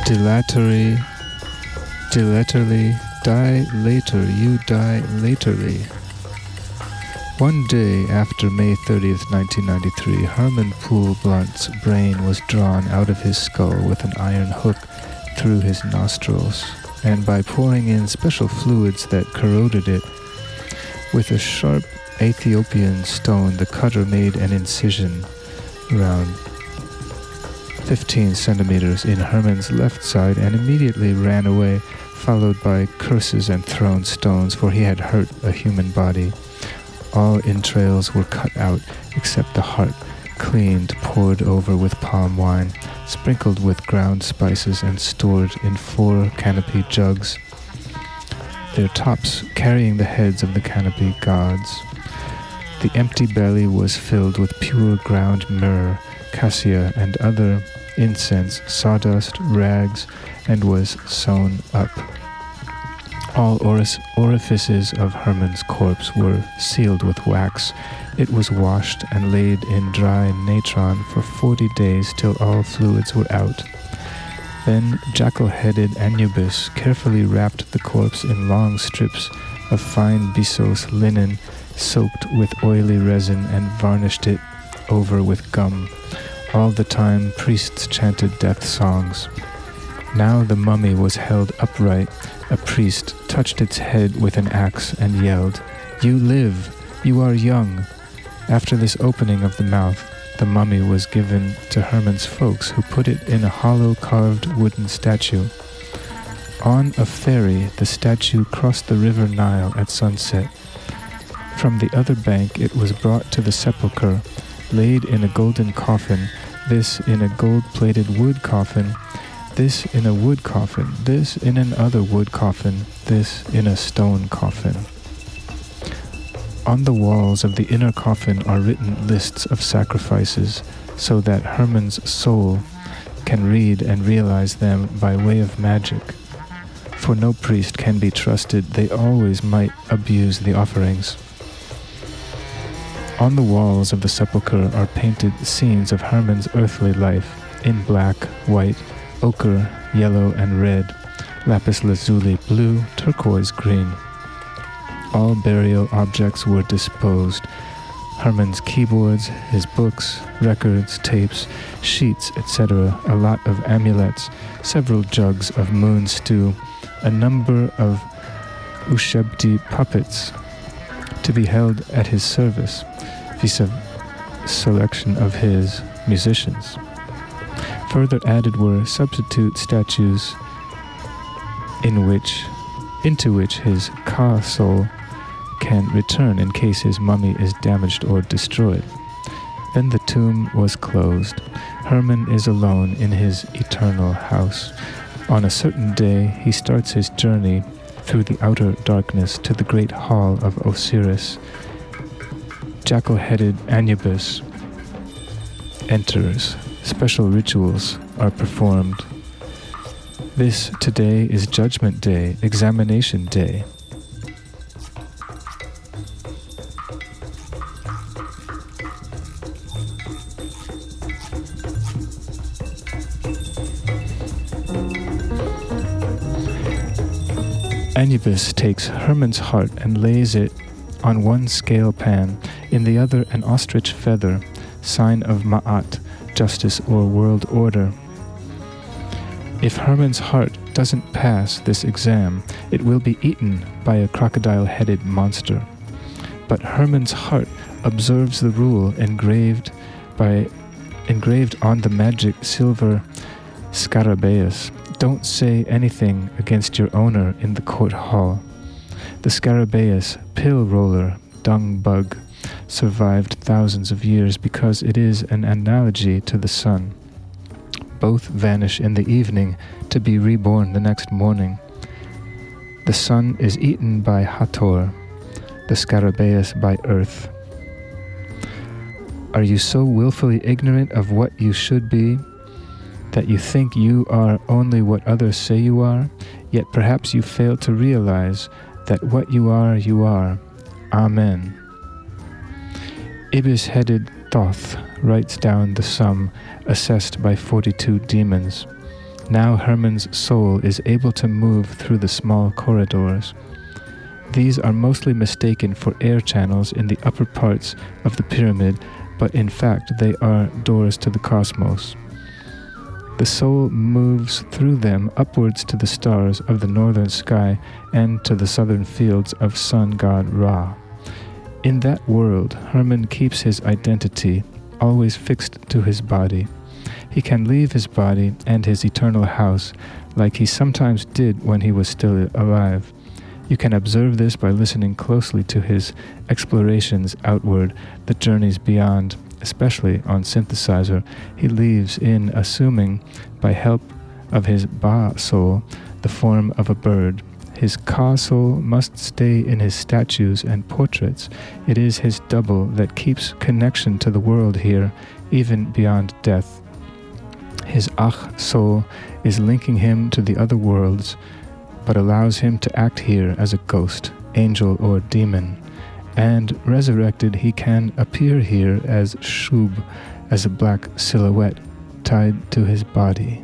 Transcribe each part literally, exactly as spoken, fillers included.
dilatory, dilatorily, die later, you die laterly. One day after May thirtieth, nineteen ninety-three, Herman Poole Blunt's brain was drawn out of his skull with an iron hook through his nostrils, and by pouring in special fluids that corroded it, with a sharp Ethiopian stone, the cutter made an incision around fifteen centimeters in Herman's left side and immediately ran away, followed by curses and thrown stones, for he had hurt a human body. All entrails were cut out except the heart, cleaned, poured over with palm wine, sprinkled with ground spices and stored in four canopy jugs, their tops carrying the heads of the canopy gods. The empty belly was filled with pure ground myrrh, cassia, and other incense, sawdust, rags, and was sewn up. All oris- orifices of Herman's corpse were sealed with wax. It was washed and laid in dry natron for forty days till all fluids were out. Then jackal-headed Anubis carefully wrapped the corpse in long strips of fine Bissos linen soaked with oily resin and varnished it over with gum. All the time priests chanted death songs. Now the mummy was held upright. A priest touched its head with an axe and yelled, "You live! You are young!" After this opening of the mouth, the mummy was given to Herman's folks, who put it in a hollow carved wooden statue. On a ferry, the statue crossed the river Nile at sunset. From the other bank it was brought to the sepulchre, laid in a golden coffin, this in a gold-plated wood coffin, this in a wood coffin, this in another wood coffin, this in a stone coffin. On the walls of the inner coffin are written lists of sacrifices, so that Herman's soul can read and realize them by way of magic. For no priest can be trusted, they always might abuse the offerings. On the walls of the sepulchre are painted scenes of Herman's earthly life, in black, white, ochre, yellow, and red, lapis lazuli blue, turquoise green. All burial objects were disposed. Herman's keyboards, his books, records, tapes, sheets, et cetera, a lot of amulets, several jugs of moon stew, a number of Ushebti puppets to be held at his service, vis a selection of his musicians. Further added were substitute statues in which, into which his Ka soul can return in case his mummy is damaged or destroyed. Then the tomb was closed. Herman is alone in his eternal house. On a certain day, he starts his journey through the outer darkness to the great hall of Osiris. Jackal-headed Anubis enters. Special rituals are performed. This today is Judgment Day, Examination Day. Anubis takes Herman's heart and lays it on one scale pan, in the other an ostrich feather, sign of Ma'at, justice or world order. If Herman's heart doesn't pass this exam, it will be eaten by a crocodile-headed monster. But Herman's heart observes the rule engraved by engraved on the magic silver scarabaeus. Don't say anything against your owner in the court hall. The scarabaeus, pill roller, dung bug, survived thousands of years because it is an analogy to the sun. Both vanish in the evening to be reborn the next morning. The sun is eaten by Hathor, the scarabaeus by earth. Are you so willfully ignorant of what you should be that you think you are only what others say you are, yet perhaps you fail to realize that what you are, you are. Amen. Ibis-headed Thoth writes down the sum assessed by forty-two demons. Now Herman's soul is able to move through the small corridors. These are mostly mistaken for air channels in the upper parts of the pyramid, but in fact they are doors to the cosmos. The soul moves through them upwards to the stars of the northern sky and to the southern fields of sun god Ra. In that world, Herman keeps his identity always fixed to his body. He can leave his body and his eternal house like he sometimes did when he was still alive. You can observe this by listening closely to his explorations outward, the journeys beyond. Especially on Synthesizer, he leaves in assuming, by help of his Ba soul, the form of a bird. His Ka soul must stay in his statues and portraits. It is his double that keeps connection to the world here, even beyond death. His Ach soul is linking him to the other worlds, but allows him to act here as a ghost, angel, or demon. And resurrected, he can appear here as Shub, as a black silhouette tied to his body.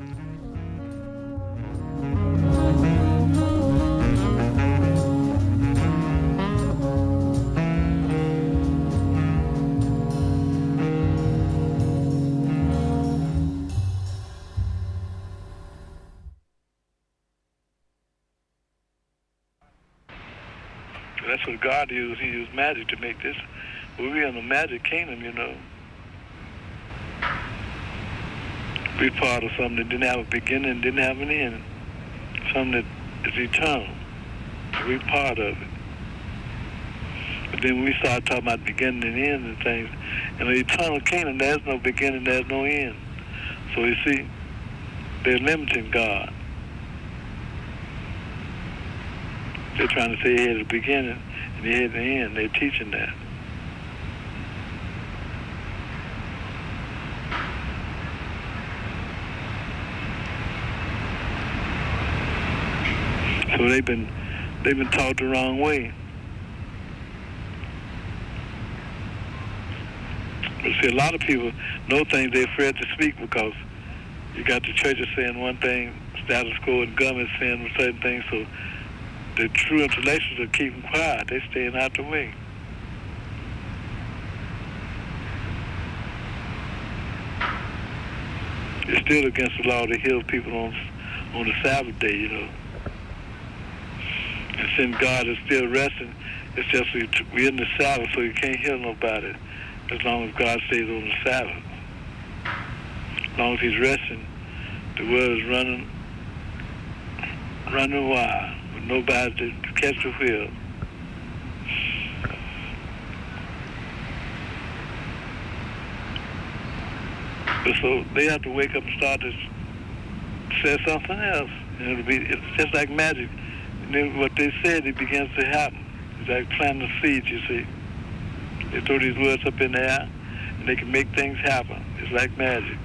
That's what God used. He used magic to make this. We're in the magic kingdom, you know. We're part of something that didn't have a beginning and didn't have an end. Something that is eternal. We're part of it. But then when we start talking about beginning and end and things, in the eternal kingdom, there's no beginning, there's no end. So you see, they're limiting God. They're trying to say he had the beginning and he had the end. They're teaching that. So they've been they've been taught the wrong way. But see, a lot of people know things they're afraid to speak because you got the churches saying one thing, status quo, and government saying certain things. So the true intellectuals are keeping quiet. They're staying out the way. It's still against the law to heal people on on the Sabbath day, you know. And since God is still resting, it's just we, we're in the Sabbath, so you can't heal nobody as long as God stays on the Sabbath. As long as he's resting, the world is running, running wild. Nobody to catch the wheel. But so they have to wake up and start to say something else. And it'll be, it's just like magic. And then what they said, it begins to happen. It's like planting a seed, you see. They throw these words up in the air, and they can make things happen. It's like magic.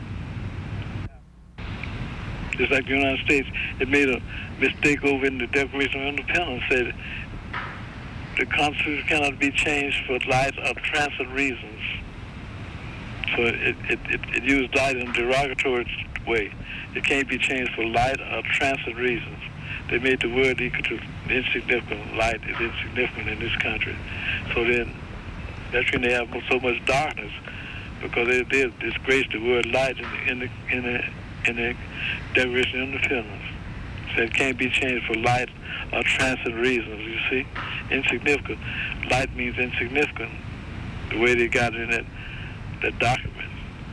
Just like the United States, it made a mistake over in the Declaration of Independence, said the Constitution cannot be changed for light or transit reasons. So it, it, it, it used light in a derogatory way. It can't be changed for light or transit reasons. They made the word equal to insignificant. Light is insignificant in this country. So then that's when they have so much darkness, because they, they disgrace the word light in the, in the, in the in the Declaration of Independence. So it can't be changed for light or transit reasons, you see. Insignificant. Light means insignificant, the way they got it in that, that document.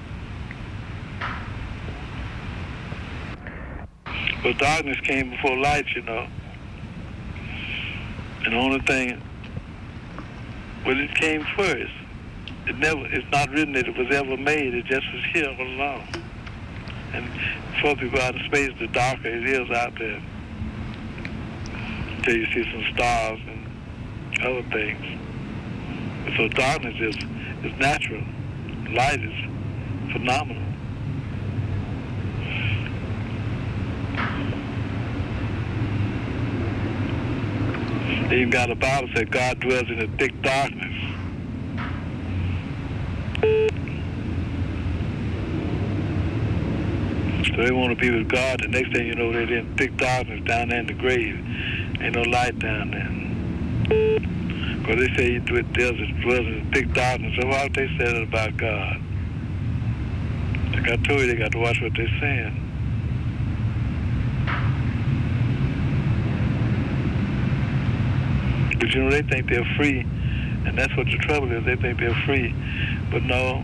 But darkness came before light, you know. And the only thing, well, it came first. It never, it's not written that it was ever made, it just was here all along. And before people out in space, the darker it is out there. Until you see some stars and other things. And so darkness is, is natural. Light is phenomenal. They even got a Bible that God dwells in a thick darkness. So they want to be with God. The next thing you know, they're in thick darkness down there in the grave. Ain't no light down there. Because they say he dwells in thick darkness. So why would they say that about God? Like I told you, they got to watch what they're saying. But you know, they think they're free. And that's what the trouble is. They think they're free. But no.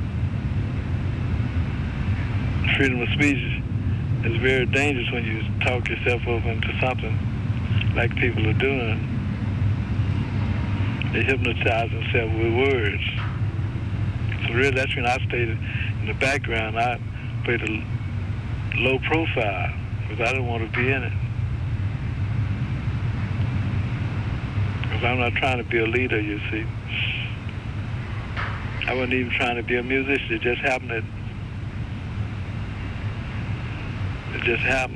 Freedom of speech is very dangerous when you talk yourself over into something like people are doing. They hypnotize themselves with words. So really, that's when I stayed in the background. I played a low profile because I didn't want to be in it. Because I'm not trying to be a leader, you see. I wasn't even trying to be a musician. It just happened that it just happened.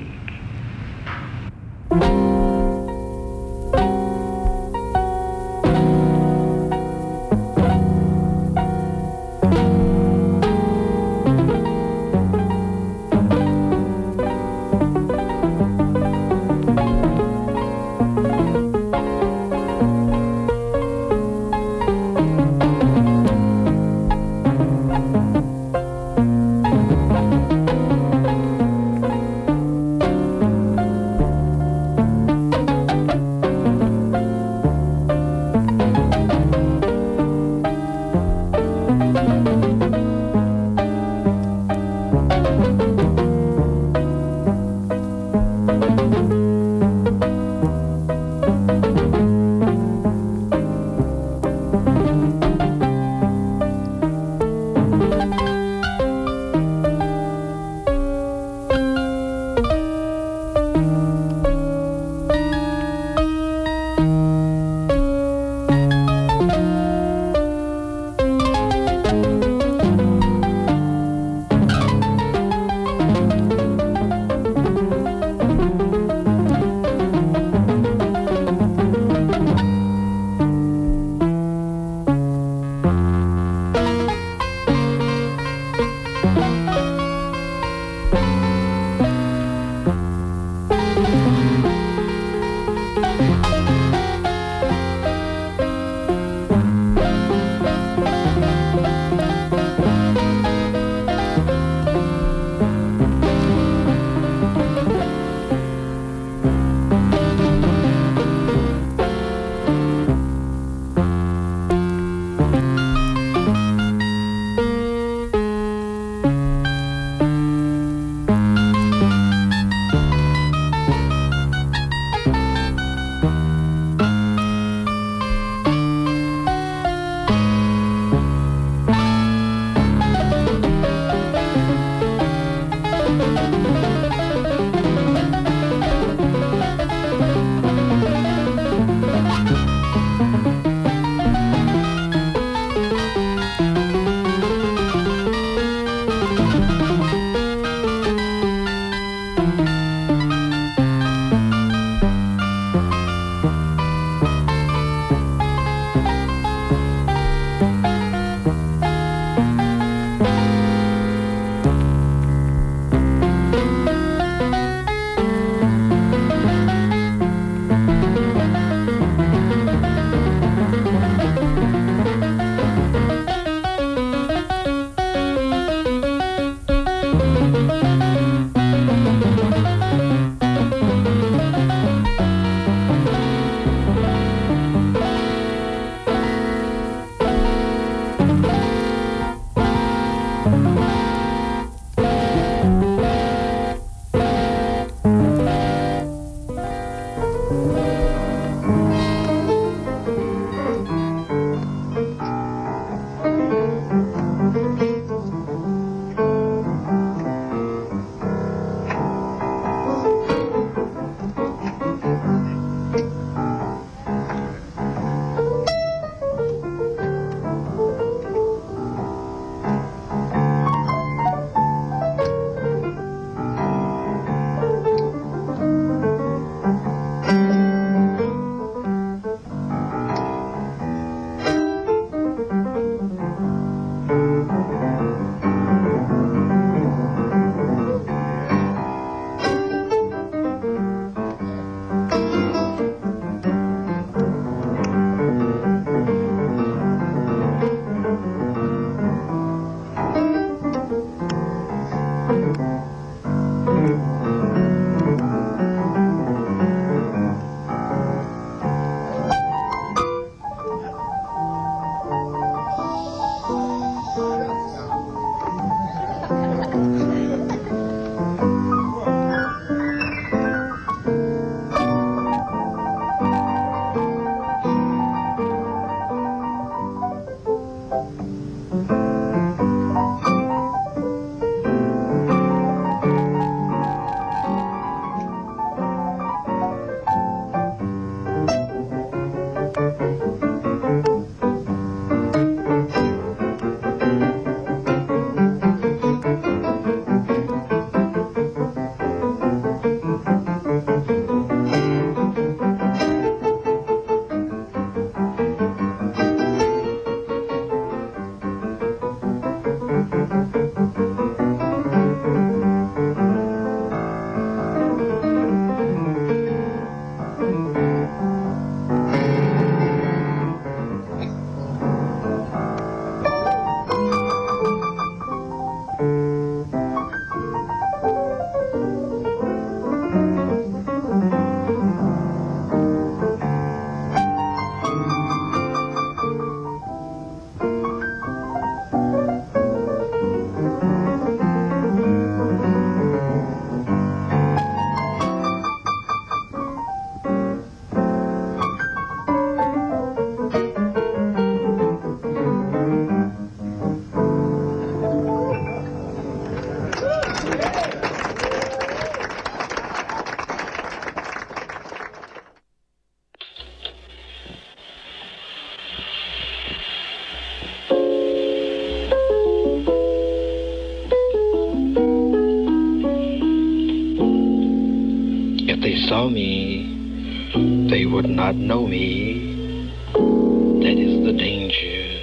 saw me, they would not know me. That is the danger.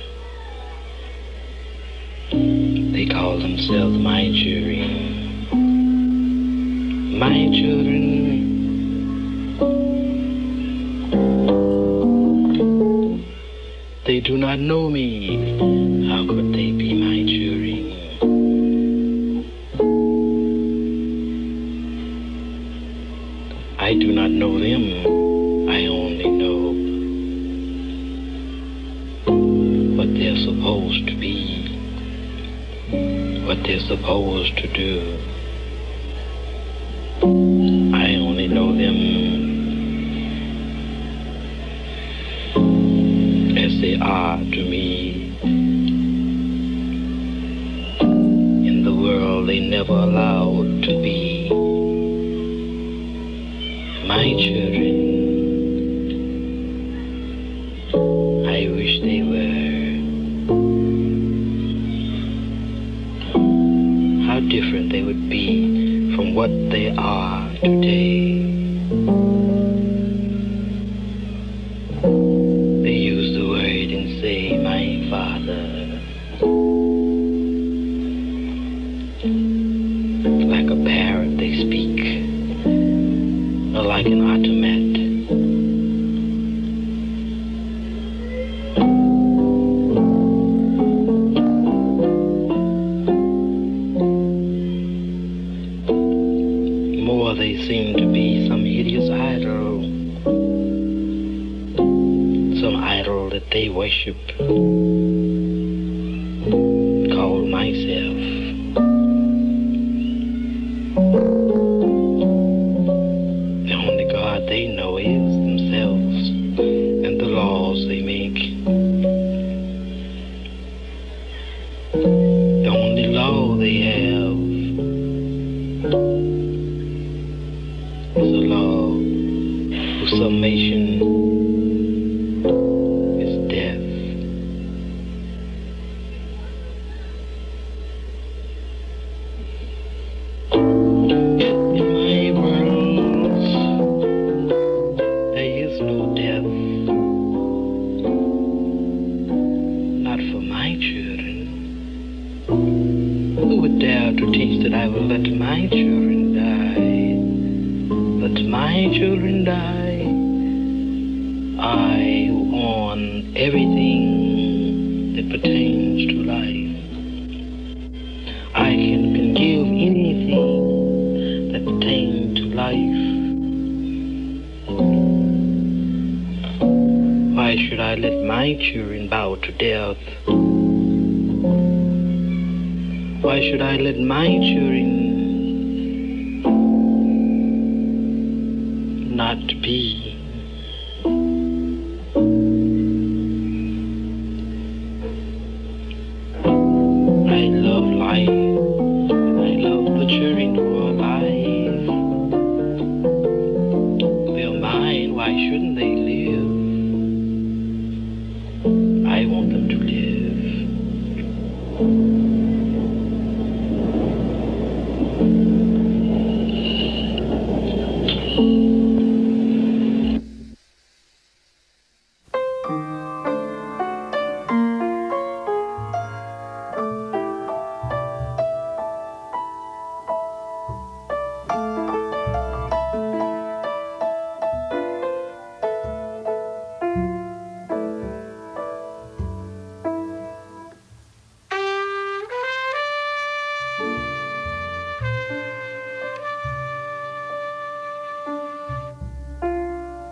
They call themselves my children. My children. They do not know me. How could they be my children? I do not know them. I only know what they're supposed to be, what they're supposed to do. I only know them as they are to me. In the world they never allowed to be my children. I wish they were. How different they would be from what they are today. They use the word and say, my father. Like a parrot they speak, or like an automat. More they seem to be some hideous idol, some idol that they worship, called myself. The only God they know is themselves and the laws they make. The only law they have is a law whose summation is death. Yet in my world there is no death, not for my children. Who would dare to teach that I will let my children die? Let my children die. I who own everything that pertains to life. I can, can give anything that pertains to life. Why should I let my children bow to death? Why should I let my children not be? I love life, and I love the children who are alive. They're mine, why shouldn't they live?